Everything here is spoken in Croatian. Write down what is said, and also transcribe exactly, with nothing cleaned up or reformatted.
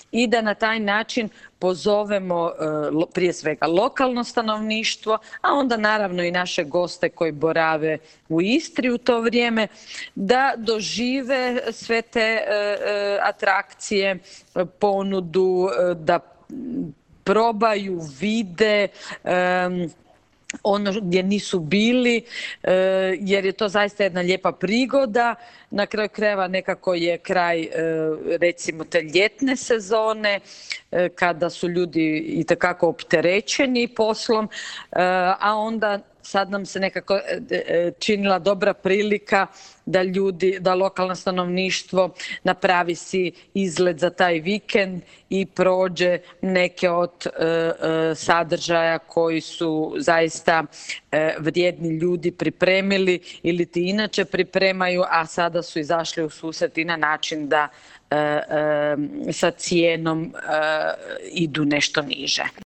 i da na taj način pozovemo prije svega lokalno stanovništvo, a onda naravno i naše goste koji borave u Istri u to vrijeme, da dožive sve te atrakcije, ponudu, da probaju, vide ono gdje nisu bili, jer je to zaista jedna lijepa prigoda. Na kraju krajeva nekako je kraj recimo te ljetne sezone kada su ljudi itekako opterećeni poslom, a onda sad nam se nekako činila dobra prilika da ljudi, da lokalno stanovništvo napravi si izlet za taj vikend i prođe neke od sadržaja koji su zaista vrijedni ljudi pripremili ili ti inače pripremaju, a sada su izašli u susret i na način da sa cijenom idu nešto niže.